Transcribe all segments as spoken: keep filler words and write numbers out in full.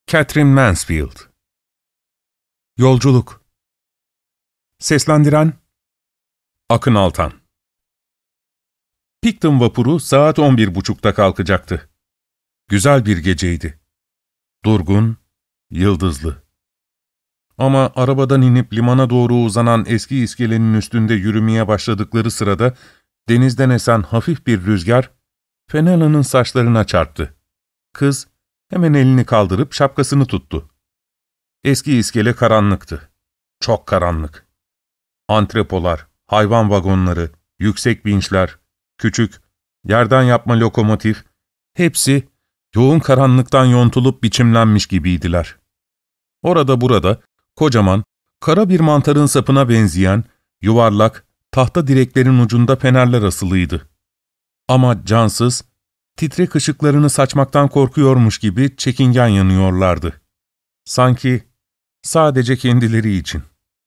Catherine Mansfield. Yolculuk. Seslendiren Akın Altan. Picton vapuru saat on bir buçukta kalkacaktı. Güzel bir geceydi. Durgun, yıldızlı. Ama arabadan inip limana doğru uzanan eski iskelenin üstünde yürümeye başladıkları sırada denizden esen hafif bir rüzgar Fenella'nın saçlarına çarptı. Kız hemen elini kaldırıp şapkasını tuttu. Eski iskele karanlıktı. Çok karanlık. Antrepolar, hayvan vagonları, yüksek vinçler, küçük, yerden yapma lokomotif, hepsi yoğun karanlıktan yontulup biçimlenmiş gibiydiler. Orada burada kocaman, kara bir mantarın sapına benzeyen, yuvarlak, tahta direklerin ucunda fenerler asılıydı. Ama cansız, titrek ışıklarını saçmaktan korkuyormuş gibi çekingen yanıyorlardı. Sanki sadece kendileri için.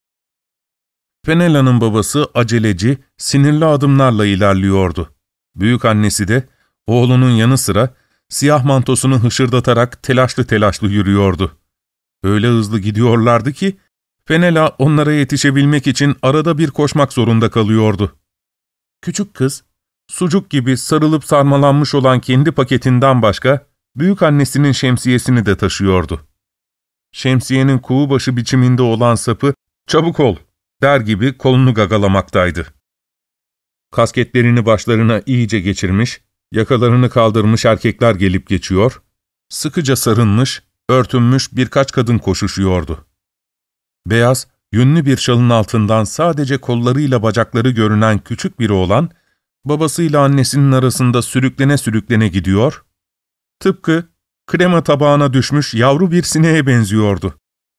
Fenella'nın babası aceleci, sinirli adımlarla ilerliyordu. Büyükannesi de oğlunun yanı sıra siyah mantosunu hışırdatarak telaşlı telaşlı yürüyordu. Öyle hızlı gidiyorlardı ki Fenella onlara yetişebilmek için arada bir koşmak zorunda kalıyordu. Küçük kız, sucuk gibi sarılıp sarmalanmış olan kendi paketinden başka büyükannesinin şemsiyesini de taşıyordu. Şemsiyenin kuğu başı biçiminde olan sapı "Çabuk ol!" der gibi kolunu gagalamaktaydı. Kasketlerini başlarına iyice geçirmiş, yakalarını kaldırmış erkekler gelip geçiyor, sıkıca sarılmış, örtünmüş birkaç kadın koşuşuyordu. Beyaz, yünlü bir şalın altından sadece kollarıyla bacakları görünen küçük bir oğlan, babasıyla annesinin arasında sürüklene sürüklene gidiyor, tıpkı krema tabağına düşmüş yavru bir sineğe benziyordu.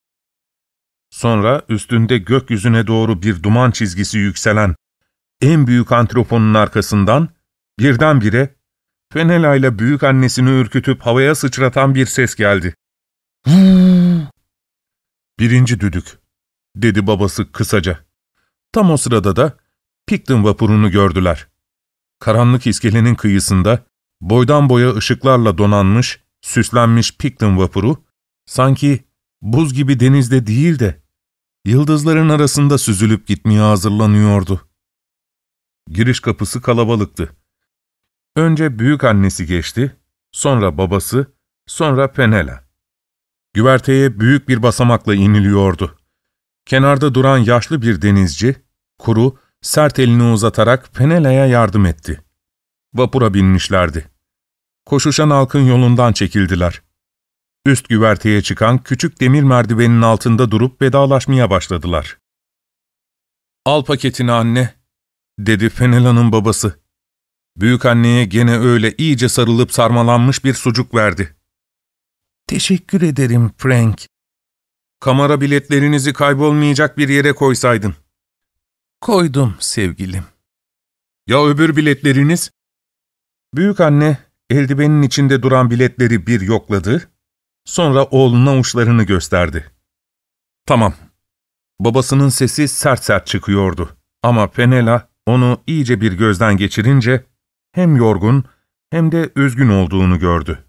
Sonra üstünde gökyüzüne doğru bir duman çizgisi yükselen en büyük antroponun arkasından birdenbire Fenella ile büyükannesini ürkütüp havaya sıçratan bir ses geldi. "Vuuu!" "Birinci düdük," dedi babası kısaca. Tam o sırada da Picton vapurunu gördüler. Karanlık iskelenin kıyısında boydan boya ışıklarla donanmış, süslenmiş Picton vapuru sanki buz gibi denizde değil de yıldızların arasında süzülüp gitmeye hazırlanıyordu. Giriş kapısı kalabalıktı. Önce büyükannesi geçti, sonra babası, sonra Fenella. Güverteye büyük bir basamakla iniliyordu. Kenarda duran yaşlı bir denizci, kuru, sert elini uzatarak Fenella'ya yardım etti. Vapura binmişlerdi. Koşuşan halkın yolundan çekildiler. Üst güverteye çıkan küçük demir merdivenin altında durup vedalaşmaya başladılar. "Al paketini anne," dedi Fenella'nın babası. Büyükanneye gene öyle iyice sarılıp sarmalanmış bir sucuk verdi. "Teşekkür ederim Frank. Kamera biletlerinizi kaybolmayacak bir yere koysaydın." "Koydum sevgilim." "Ya öbür biletleriniz?" Büyükanne eldivenin içinde duran biletleri bir yokladı, sonra oğluna uçlarını gösterdi. "Tamam." Babasının sesi sert sert çıkıyordu ama Fenella onu iyice bir gözden geçirince hem yorgun hem de üzgün olduğunu gördü.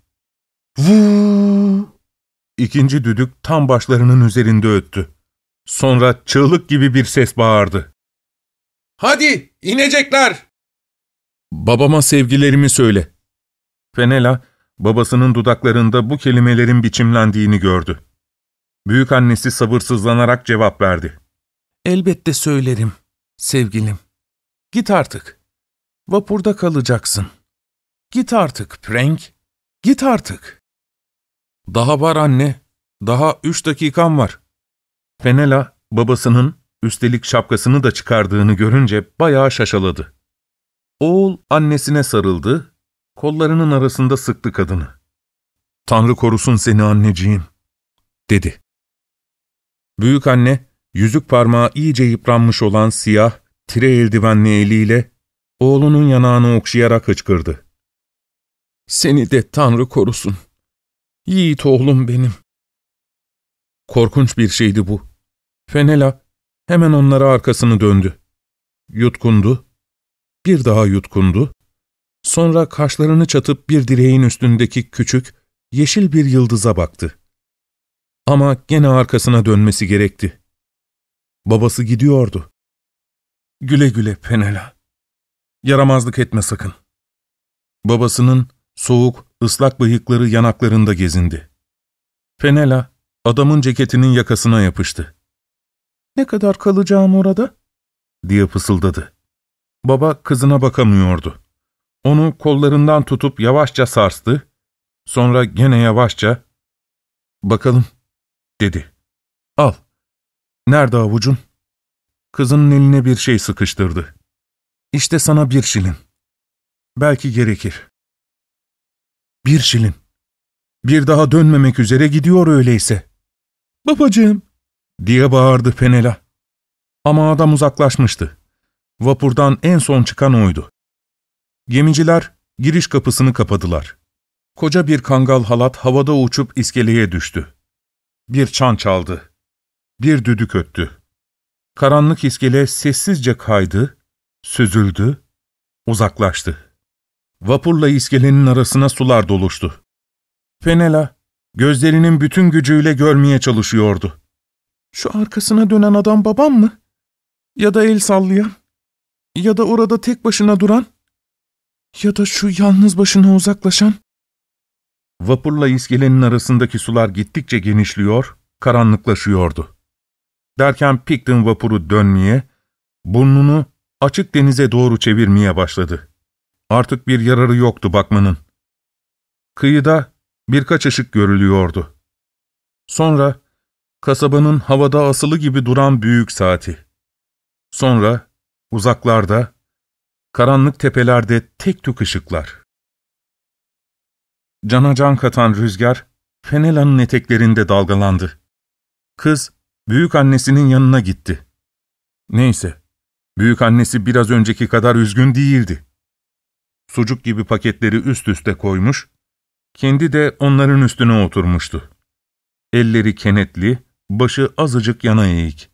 "Vuuu!" İkinci düdük tam başlarının üzerinde öttü. Sonra çığlık gibi bir ses bağırdı. "Hadi, inecekler!" "Babama sevgilerimi söyle." Fenella, babasının dudaklarında bu kelimelerin biçimlendiğini gördü. Büyükannesi sabırsızlanarak cevap verdi. "Elbette söylerim, sevgilim. Git artık. Vapurda kalacaksın. Git artık Frank, git artık." "Daha var anne, daha üç dakikam var." Fenella, babasının üstelik şapkasını da çıkardığını görünce bayağı şaşaladı. Oğul annesine sarıldı, kollarının arasında sıktı kadını. "Tanrı korusun seni anneciğim," dedi. Büyükanne, yüzük parmağı iyice yıpranmış olan siyah, tire eldivenli eliyle oğlunun yanağını okşayarak hıçkırdı. "Seni de Tanrı korusun. Yiğit oğlum benim." Korkunç bir şeydi bu. Fenella hemen onlara arkasını döndü. Yutkundu, bir daha yutkundu, sonra kaşlarını çatıp bir direğin üstündeki küçük, yeşil bir yıldıza baktı. Ama gene arkasına dönmesi gerekti. Babası gidiyordu. Güle güle Penela. Yaramazlık etme sakın. Babasının soğuk, ıslak bıyıkları yanaklarında gezindi. Penela, adamın ceketinin yakasına yapıştı. ''Ne kadar kalacağım orada?'' diye fısıldadı. Baba kızına bakamıyordu. Onu kollarından tutup yavaşça sarstı, sonra gene yavaşça, ''Bakalım'' dedi. ''Al, nerede avucun?'' Kızının eline bir şey sıkıştırdı. ''İşte sana bir şilin. Belki gerekir.'' Bir şilin. Bir daha dönmemek üzere gidiyor öyleyse. ''Babacığım!'' diye bağırdı Penela. Ama adam uzaklaşmıştı. Vapurdan en son çıkan oydu. Gemiciler giriş kapısını kapadılar. Koca bir kangal halat havada uçup iskeleye düştü. Bir çan çaldı. Bir düdük öttü. Karanlık iskele sessizce kaydı, süzüldü, uzaklaştı. Vapurla iskelenin arasına sular doluştu. Penela, gözlerinin bütün gücüyle görmeye çalışıyordu. ''Şu arkasına dönen adam babam mı? Ya da el sallayan? Ya da orada tek başına duran? Ya da şu yalnız başına uzaklaşan?'' Vapurla iskelenin arasındaki sular gittikçe genişliyor, karanlıklaşıyordu. Derken Picton vapuru dönmeye, burnunu açık denize doğru çevirmeye başladı. Artık bir yararı yoktu bakmanın. Kıyıda birkaç ışık görülüyordu. Sonra kasabanın havada asılı gibi duran büyük saati. Sonra uzaklarda, karanlık tepelerde tek tük ışıklar. Cana can katan rüzgar, Penela'nın eteklerinde dalgalandı. Kız, büyükannesinin yanına gitti. Neyse, büyükannesi biraz önceki kadar üzgün değildi. Sucuk gibi paketleri üst üste koymuş, kendi de onların üstüne oturmuştu. Elleri kenetli, başı azıcık yana eğik.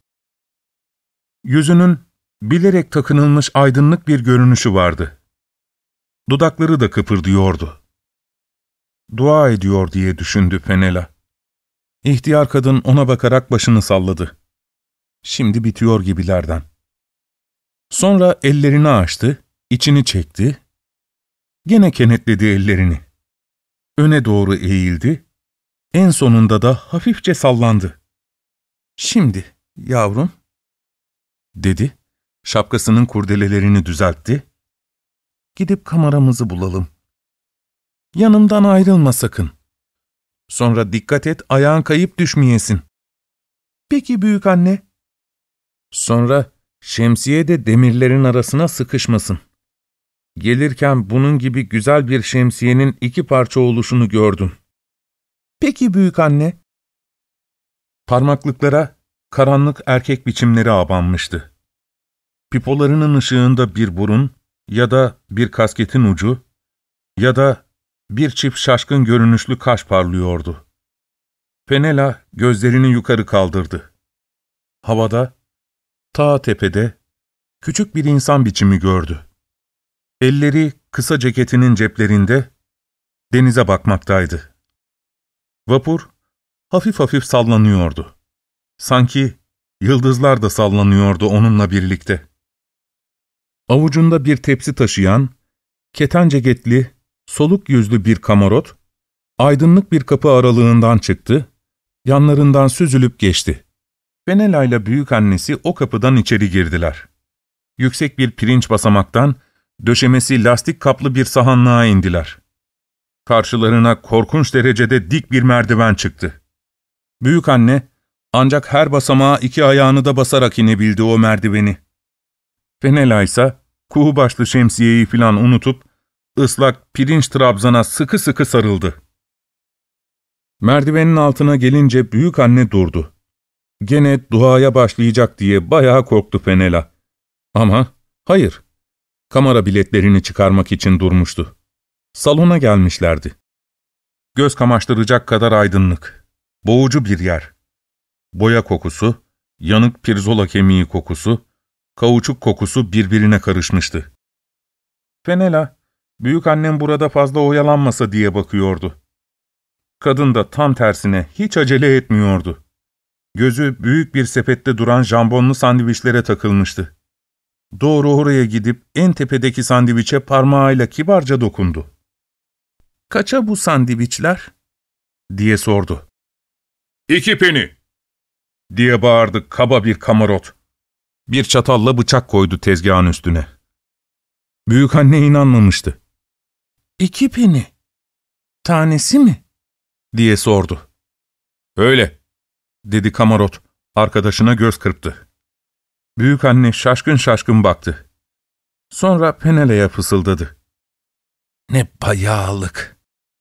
Yüzünün bilerek takınılmış aydınlık bir görünüşü vardı. Dudakları da kıpırdıyordu. Dua ediyor diye düşündü Penela. İhtiyar kadın ona bakarak başını salladı. Şimdi bitiyor gibilerden. Sonra ellerini açtı, içini çekti. Gene kenetledi ellerini. Öne doğru eğildi. En sonunda da hafifçe sallandı. ''Şimdi yavrum'' dedi. Şapkasının kurdelelerini düzeltti. ''Gidip kameramızı bulalım. Yanımdan ayrılma sakın. Sonra dikkat et, ayağın kayıp düşmeyesin.'' ''Peki büyükanne.'' ''Sonra şemsiye de demirlerin arasına sıkışmasın. Gelirken bunun gibi güzel bir şemsiyenin iki parça oluşunu gördüm.'' ''Peki büyükanne.'' Parmaklıklara karanlık erkek biçimleri abanmıştı. Pipolarının ışığında bir burun ya da bir kasketin ucu ya da bir çift şaşkın görünüşlü kaş parlıyordu. Penela gözlerini yukarı kaldırdı. Havada, ta tepede, küçük bir insan biçimi gördü. Elleri kısa ceketinin ceplerinde, denize bakmaktaydı. Vapur hafif hafif sallanıyordu. Sanki yıldızlar da sallanıyordu onunla birlikte. Avucunda bir tepsi taşıyan, keten ceketli, soluk yüzlü bir kamarot, aydınlık bir kapı aralığından çıktı, yanlarından süzülüp geçti. Penela ile büyükannesi o kapıdan içeri girdiler. Yüksek bir pirinç basamaktan, döşemesi lastik kaplı bir sahanlığa indiler. Karşılarına korkunç derecede dik bir merdiven çıktı. Büyükanne, ancak her basamağa iki ayağını da basarak inebildi o merdiveni. Penela ise kuğu başlı şemsiyeyi filan unutup, ıslak pirinç trabzana sıkı sıkı sarıldı. Merdivenin altına gelince büyükanne durdu. Gene duaya başlayacak diye bayağı korktu Penela. Ama hayır, kamera biletlerini çıkarmak için durmuştu. Salona gelmişlerdi. Göz kamaştıracak kadar aydınlık, boğucu bir yer. Boya kokusu, yanık pirzola kemiği kokusu, kauçuk kokusu birbirine karışmıştı. Penela, büyükannem burada fazla oyalanmasa diye bakıyordu. Kadın da tam tersine hiç acele etmiyordu. Gözü büyük bir sepette duran jambonlu sandviçlere takılmıştı. Doğru oraya gidip en tepedeki sandviçe parmağıyla kibarca dokundu. ''Kaça bu sandviçler?'' diye sordu. ''İki peni!'' diye bağırdı kaba bir kamarot. Bir çatalla bıçak koydu tezgahın üstüne. Büyükanne inanmamıştı. ''İki peni? Tanesi mi?'' diye sordu. ''Öyle'' dedi kamarot, arkadaşına göz kırptı. Büyükanne şaşkın şaşkın baktı. Sonra Penele'ye fısıldadı. ''Ne bayağılık!''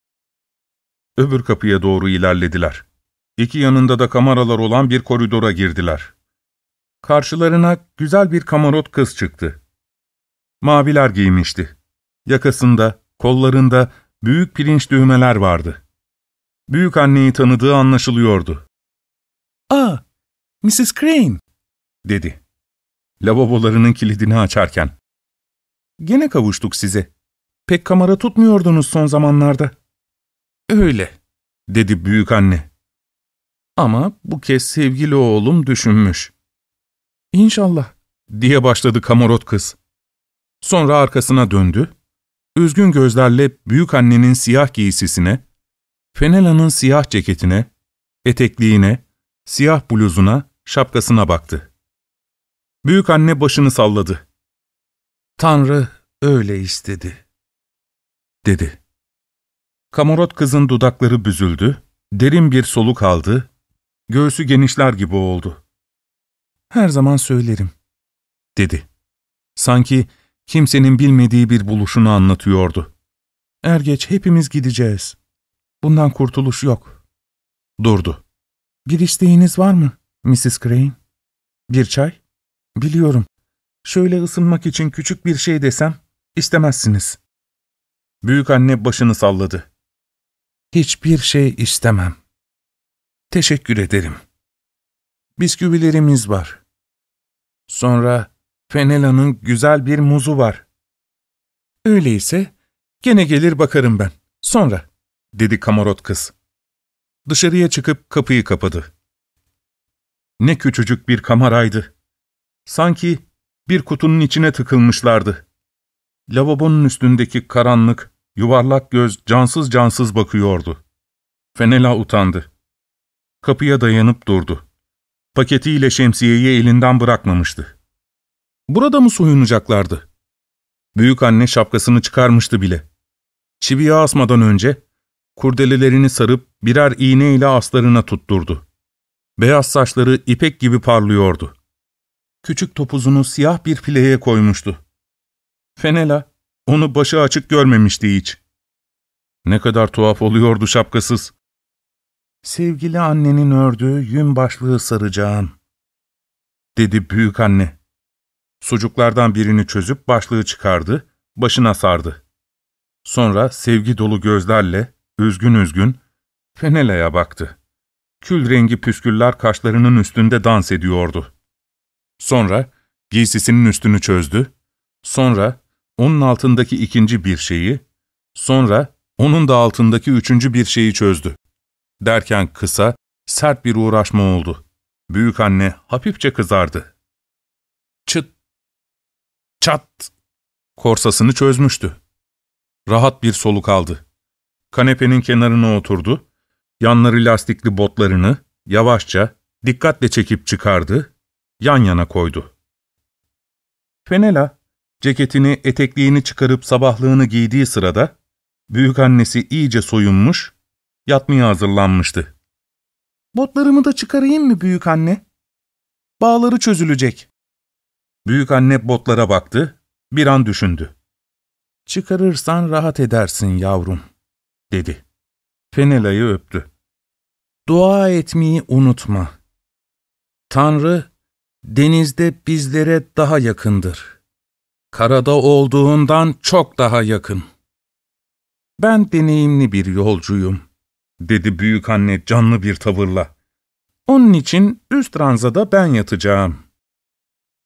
Öbür kapıya doğru ilerlediler. İki yanında da kameralar olan bir koridora girdiler. Karşılarına güzel bir kamarot kız çıktı. Maviler giymişti. Yakasında, kollarında büyük pirinç düğmeler vardı. Büyükanneyi tanıdığı anlaşılıyordu. ''Aa, missus Crane'' dedi. Lavabolarının kilidini açarken. ''Gene kavuştuk size. Pek kamera tutmuyordunuz son zamanlarda.'' ''Öyle'' dedi büyükanne. ''Ama bu kez sevgili oğlum düşünmüş.'' ''İnşallah'' diye başladı kamarot kız. Sonra arkasına döndü, üzgün gözlerle büyükannenin siyah giysisine, Fenela'nın siyah ceketine, etekliğine, siyah bluzuna, şapkasına baktı. Büyükanne başını salladı. ''Tanrı öyle istedi'' dedi. Kamarot kızın dudakları büzüldü, derin bir soluk aldı, göğsü genişler gibi oldu. ''Her zaman söylerim'' dedi. Sanki kimsenin bilmediği bir buluşunu anlatıyordu. ''Er geç hepimiz gideceğiz. Bundan kurtuluş yok.'' Durdu. ''Bir isteğiniz var mı, missus Crane? Bir çay? Biliyorum. Şöyle ısınmak için küçük bir şey desem, istemezsiniz.'' Büyükanne başını salladı. ''Hiçbir şey istemem. Teşekkür ederim. Bisküvilerimiz var. Sonra Fenela'nın güzel bir muzu var. Öyleyse gene gelir bakarım ben. Sonra'' dedi kamarot kız. Dışarıya çıkıp kapıyı kapadı. Ne küçücük bir kamaraydı. Sanki bir kutunun içine tıkılmışlardı. Lavabonun üstündeki karanlık, yuvarlak göz cansız cansız bakıyordu. Fenela utandı. Kapıya dayanıp durdu. Paketiyle şemsiyeyi elinden bırakmamıştı. Burada mı soyunacaklardı? Büyükanne şapkasını çıkarmıştı bile. Çiviye asmadan önce kurdelelerini sarıp birer iğneyle aslarına tutturdu. Beyaz saçları ipek gibi parlıyordu. Küçük topuzunu siyah bir fileye koymuştu. Fenela onu başı açık görmemişti hiç. Ne kadar tuhaf oluyordu şapkasız. ''Sevgili annenin ördüğü yün başlığı saracağım'' dedi büyükanne. Sucuklardan birini çözüp başlığı çıkardı, başına sardı. Sonra sevgi dolu gözlerle, üzgün üzgün, Fenela'ya baktı. Kül rengi püsküller kaşlarının üstünde dans ediyordu. Sonra giysisinin üstünü çözdü, sonra onun altındaki ikinci bir şeyi, sonra onun da altındaki üçüncü bir şeyi çözdü. Derken kısa, sert bir uğraşma oldu. Büyükanne hafifçe kızardı. Çıt, çat, korsasını çözmüştü. Rahat bir soluk aldı. Kanepenin kenarına oturdu, yanları lastikli botlarını yavaşça, dikkatle çekip çıkardı, yan yana koydu. Fenela, ceketini, etekliğini çıkarıp sabahlığını giydiği sırada, büyükannesi iyice soyunmuş, yatmaya hazırlanmıştı. ''Botlarımı da çıkarayım mı büyükanne? Bağları çözülecek.'' Büyükanne botlara baktı, bir an düşündü. ''Çıkarırsan rahat edersin yavrum'' dedi. Fenela'yı öptü. ''Dua etmeyi unutma. Tanrı, denizde bizlere daha yakındır. Karada olduğundan çok daha yakın. Ben deneyimli bir yolcuyum'' dedi büyükanne canlı bir tavırla. ''Onun için üst ranzada ben yatacağım.''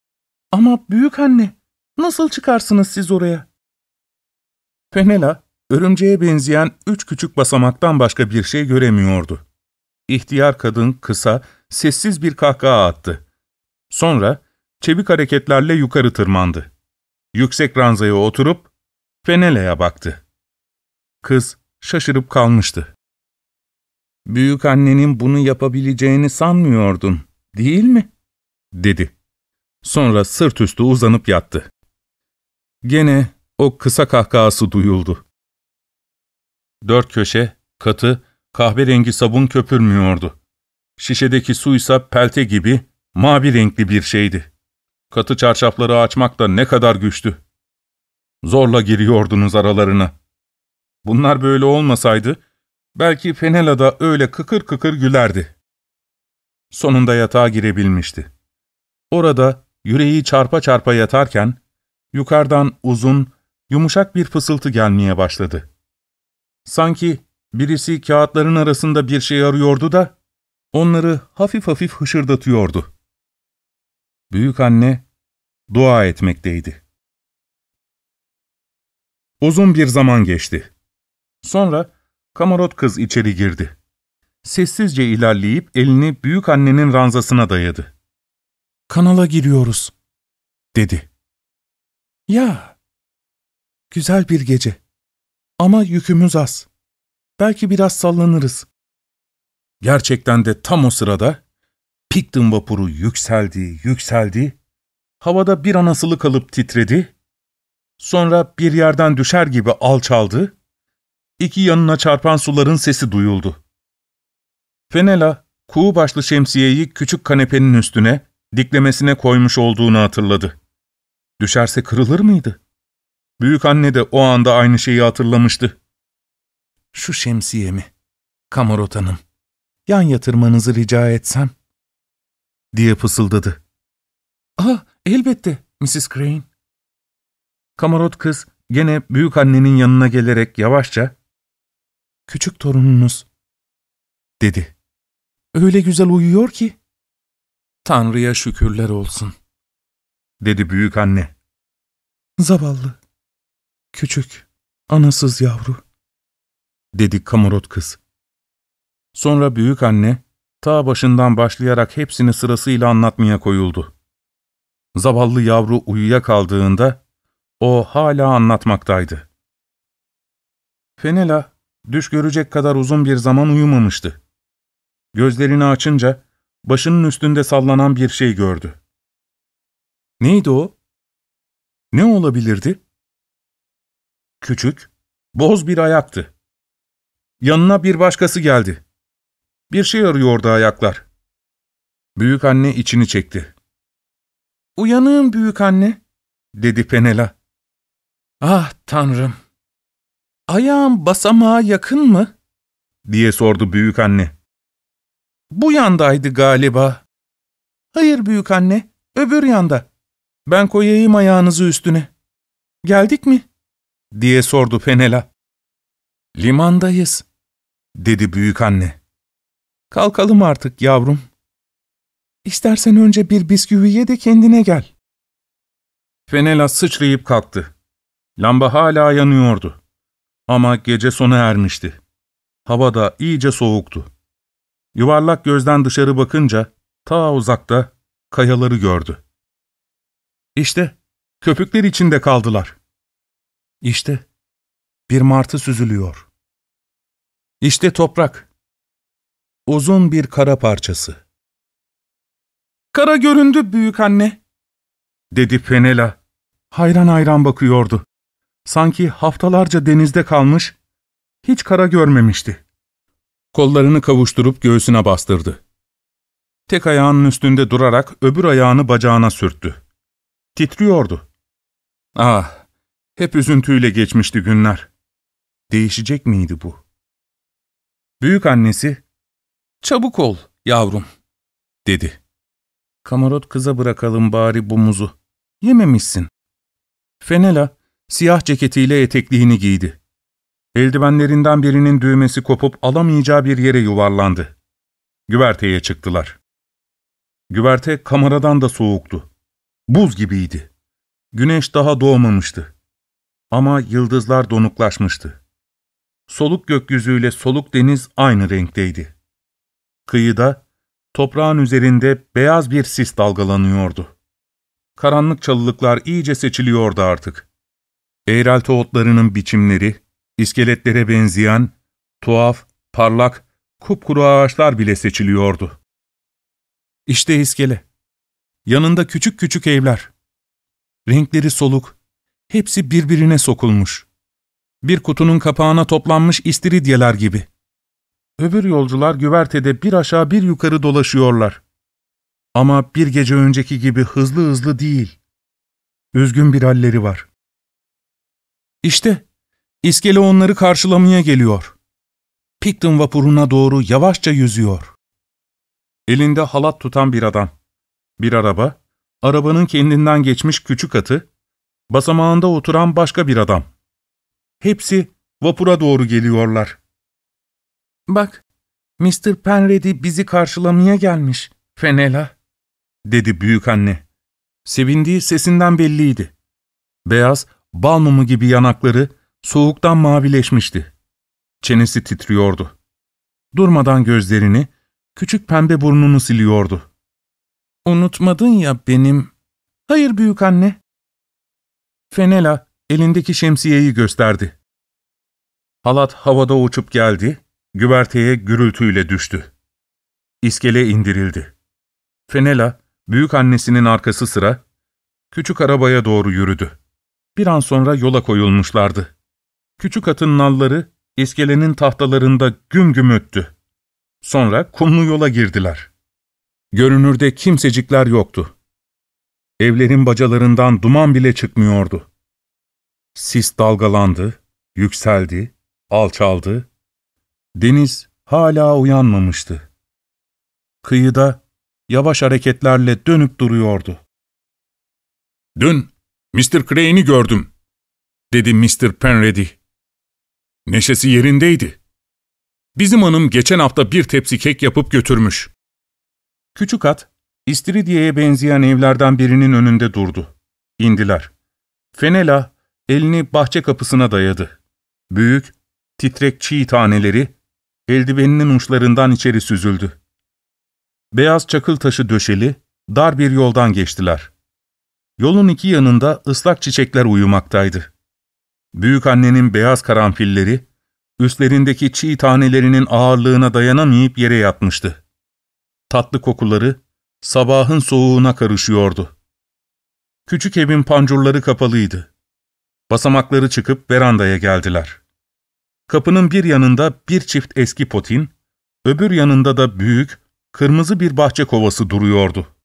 ''Ama büyükanne, nasıl çıkarsınız siz oraya?'' Fenela, Örümceğe benzeyen üç küçük basamaktan başka bir şey göremiyordu. İhtiyar kadın kısa, sessiz bir kahkaha attı. Sonra çevik hareketlerle yukarı tırmandı. Yüksek ranzaya oturup Fenella'ya baktı. Kız şaşırıp kalmıştı. "Büyük annenin bunu yapabileceğini sanmıyordun, değil mi?" dedi. Sonra sırt üstü uzanıp yattı. Gene o kısa kahkahası duyuldu. Dört köşe, katı, kahverengi sabun köpürmüyordu. Şişedeki suysa pelte gibi mavi renkli bir şeydi. Katı çarşafları açmak da ne kadar güçtü. Zorla giriyordunuz aralarına. Bunlar böyle olmasaydı, belki Fenella da öyle kıkır kıkır gülerdi. Sonunda yatağa girebilmişti. Orada yüreği çarpa çarpa yatarken, yukarıdan uzun, yumuşak bir fısıltı gelmeye başladı. Sanki birisi kağıtların arasında bir şey arıyordu da, onları hafif hafif hışırdatıyordu. Büyük anne dua etmekteydi. Uzun bir zaman geçti. Sonra kamarot kız içeri girdi. Sessizce ilerleyip elini büyük annenin ranzasına dayadı. "Kanala giriyoruz," dedi. "Ya, güzel bir gece. Ama yükümüz az. Belki biraz sallanırız." Gerçekten de tam o sırada Picton vapuru yükseldi, yükseldi, havada bir an asılı kalıp titredi, sonra bir yerden düşer gibi alçaldı, iki yanına çarpan suların sesi duyuldu. Fenella, kuğu başlı şemsiyeyi küçük kanepenin üstüne, diklemesine koymuş olduğunu hatırladı. Düşerse kırılır mıydı? Büyük anne de o anda aynı şeyi hatırlamıştı. "Şu şemsiye mi, Kamarot Hanım? Yan yatırmanızı rica etsem?" diye fısıldadı. "Ah, elbette, missus Crane." Kamarot kız gene büyük annenin yanına gelerek yavaşça, "Küçük torununuz," dedi. "Öyle güzel uyuyor ki." "Tanrı'ya şükürler olsun," dedi büyük anne. "Zavallı, küçük, anasız yavru," dedi kamarot kız. Sonra büyük anne, ta başından başlayarak hepsini sırasıyla anlatmaya koyuldu. Zavallı yavru uyuyakaldığında, o hala anlatmaktaydı. Fenella, düş görecek kadar uzun bir zaman uyumamıştı. Gözlerini açınca, başının üstünde sallanan bir şey gördü. Neydi o? Ne olabilirdi? Küçük, boz bir ayaktı. Yanına bir başkası geldi. Bir şey arıyordu ayaklar. Büyük anne içini çekti. "Uyanığım büyük anne," dedi Fenella. "Ah Tanrım! Ayağım basamağa yakın mı?" diye sordu büyük anne. "Bu yandaydı galiba." "Hayır büyük anne, öbür yanda. Ben koyayım ayağınızı üstüne." "Geldik mi?" diye sordu Fenella. "Limandayız," dedi büyük anne. "Kalkalım artık yavrum. İstersen önce bir bisküvi ye de kendine gel." Fenella sıçrayıp kalktı. Lamba hala yanıyordu. Ama gece sona ermişti. Hava da iyice soğuktu. Yuvarlak gözden dışarı bakınca ta uzakta kayaları gördü. İşte köpükler içinde kaldılar. İşte bir martı süzülüyor. İşte toprak. Uzun bir kara parçası. "Kara göründü büyük anne," dedi Fenella. Hayran hayran bakıyordu. Sanki haftalarca denizde kalmış, hiç kara görmemişti. Kollarını kavuşturup göğsüne bastırdı. Tek ayağının üstünde durarak öbür ayağını bacağına sürttü. Titriyordu. Ah, hep üzüntüyle geçmişti günler. Değişecek miydi bu? Büyük annesi, "Çabuk ol yavrum," dedi. "Kamarot kıza bırakalım bari bu muzu. Yememişsin." Fenella, siyah ceketiyle etekliğini giydi. Eldivenlerinden birinin düğmesi kopup alamayacağı bir yere yuvarlandı. Güverteye çıktılar. Güverte kameradan da soğuktu. Buz gibiydi. Güneş daha doğmamıştı. Ama yıldızlar donuklaşmıştı. soluk gökyüzüyle soluk deniz aynı renkteydi. Kıyıda, toprağın üzerinde beyaz bir sis dalgalanıyordu. Karanlık çalılıklar iyice seçiliyordu artık. Eğrelti otlarının biçimleri, iskeletlere benzeyen, tuhaf, parlak, kupkuru ağaçlar bile seçiliyordu. İşte iskele. Yanında küçük küçük evler. Renkleri soluk, hepsi birbirine sokulmuş. Bir kutunun kapağına toplanmış istiridyeler gibi. Öbür yolcular güvertede bir aşağı bir yukarı dolaşıyorlar. Ama bir gece önceki gibi hızlı hızlı değil. Üzgün bir halleri var. İşte, iskele onları karşılamaya geliyor. Picton vapuruna doğru yavaşça yüzüyor. Elinde halat tutan bir adam. Bir araba, arabanın kendinden geçmiş küçük atı, basamağında oturan başka bir adam. Hepsi vapura doğru geliyorlar. ''Bak, mister Penready bizi karşılamaya gelmiş, Fenella'' dedi büyükanne. Sevindiği sesinden belliydi. Beyaz, bal mumu gibi yanakları soğuktan mavileşmişti. Çenesi titriyordu. Durmadan gözlerini, küçük pembe burnunu siliyordu. ''Unutmadın ya benim...'' ''Hayır büyükanne.'' Fenella elindeki şemsiyeyi gösterdi. Halat havada uçup geldi, güverteye gürültüyle düştü. İskele indirildi. Fenella, büyükannesinin arkası sıra, küçük arabaya doğru yürüdü. Bir an sonra yola koyulmuşlardı. Küçük atın nalları iskelenin tahtalarında güm güm öttü. Sonra kumlu yola girdiler. Görünürde kimsecikler yoktu. Evlerin bacalarından duman bile çıkmıyordu. Sis dalgalandı, yükseldi, alçaldı. Deniz hala uyanmamıştı. Kıyıda yavaş hareketlerle dönüp duruyordu. ''Dün mister Crane'i gördüm'' dedi mister Penready. ''Neşesi yerindeydi. Bizim hanım geçen hafta bir tepsi kek yapıp götürmüş.'' Küçük at, İstiridye'ye benzeyen evlerden birinin önünde durdu. İndiler. Fenella elini bahçe kapısına dayadı. Büyük, titrek çiğ taneleri eldiveninin uçlarından içeri süzüldü. Beyaz çakıl taşı döşeli, dar bir yoldan geçtiler. Yolun iki yanında ıslak çiçekler uyumaktaydı. Büyükannenin beyaz karanfilleri, üstlerindeki çiğ tanelerinin ağırlığına dayanamayıp yere yatmıştı. Tatlı kokuları sabahın soğuğuna karışıyordu. Küçük evin pancurları kapalıydı. Basamakları çıkıp verandaya geldiler. Kapının bir yanında bir çift eski potin, öbür yanında da büyük, kırmızı bir bahçe kovası duruyordu.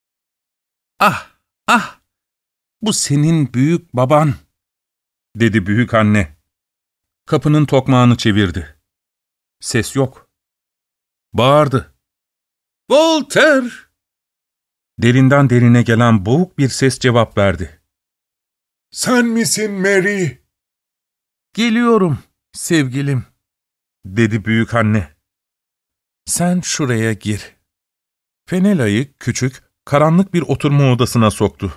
''Ah, ah, bu senin büyük baban'' dedi büyükanne. Kapının tokmağını çevirdi. Ses yok. Bağırdı. ''Walter!'' Derinden derine gelen boğuk bir ses cevap verdi. ''Sen misin Mary?'' ''Geliyorum, sevgilim'' dedi büyükanne. ''Sen şuraya gir.'' Fenella'yı küçük, karanlık bir oturma odasına soktu.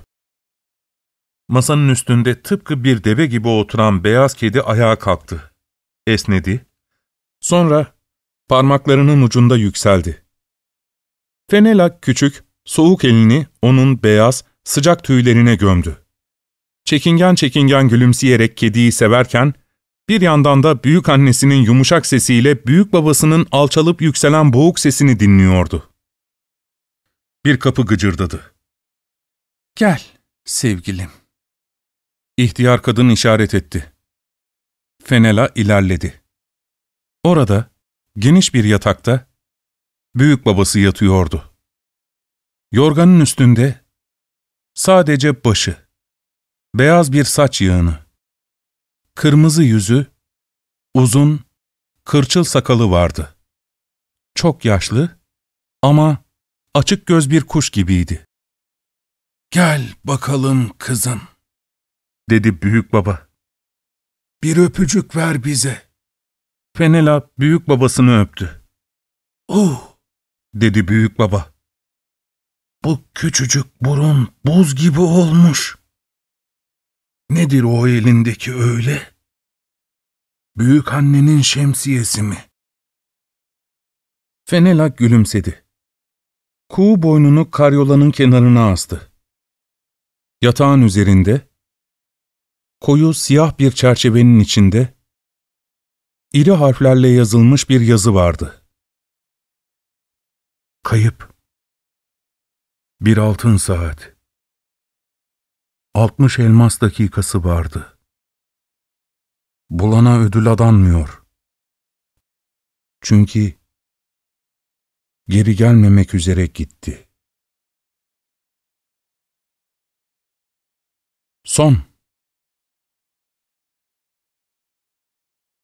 Masanın üstünde tıpkı bir deve gibi oturan beyaz kedi ayağa kalktı. Esnedi. Sonra parmaklarının ucunda yükseldi. Fenella küçük, soğuk elini onun beyaz, sıcak tüylerine gömdü. Çekingen çekingen gülümseyerek kediyi severken, bir yandan da büyükannesinin yumuşak sesiyle büyük babasının alçalıp yükselen boğuk sesini dinliyordu. Bir kapı gıcırdadı. ''Gel, sevgilim.'' İhtiyar kadın işaret etti. Fenella ilerledi. Orada, geniş bir yatakta, büyük babası yatıyordu. Yorganın üstünde, sadece başı, beyaz bir saç yığını, kırmızı yüzü, uzun, kırçıl sakalı vardı. Çok yaşlı ama açık göz bir kuş gibiydi. ''Gel bakalım kızım'' dedi büyük baba. ''Bir öpücük ver bize.'' Fenella büyük babasını öptü. ''Oh!'' dedi büyük baba. ''Bu küçücük burun buz gibi olmuş. Nedir o elindeki öyle?'' Büyük annenin şemsiyesi mi? Fenela gülümsedi. Kuğu boynunu karyolanın kenarına astı. Yatağın üzerinde, koyu siyah bir çerçevenin içinde, iri harflerle yazılmış bir yazı vardı. Kayıp. Bir altın saat. Altmış elmas dakikası vardı. Bulana ödül adanmıyor. Çünkü geri gelmemek üzere gitti. Son.